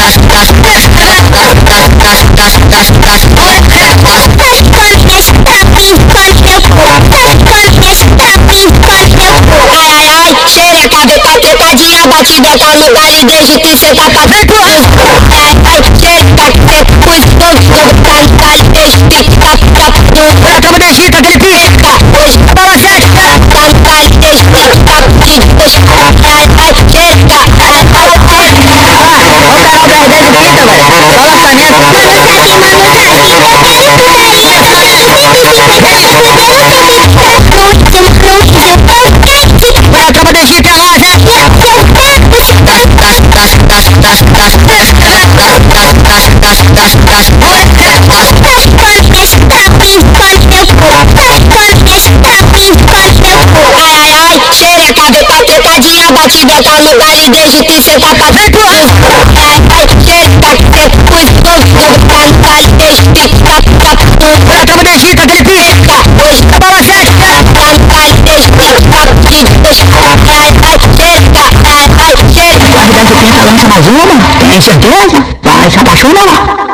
Xereca, tá apertadinha, batida tá no baile desde que cê tá pra dentro. Xereca, cê pus todo tá no baile desde que tá pra dentro. Olha a tropa da Egito, aquele pica. Hoje Fala sete. tá no baile desde que tá pra dentro. Xereca, Olha o canal do R10 do Quinta, velho. Fala Olha a tropa da Egito, arrasa. Xereca, tá apertadinha, batida tá no baile desde que cê tá pra dentro. Xereca, cê pus todo tá no baile desde que tá pra dentro. Olha a tropa da Egito, aquele pica. Hoje Fala sete. tá no baile desde que tá pra dentro. R10 do Quinta lança mais uma? Tem certeza? Vai se apaixonar.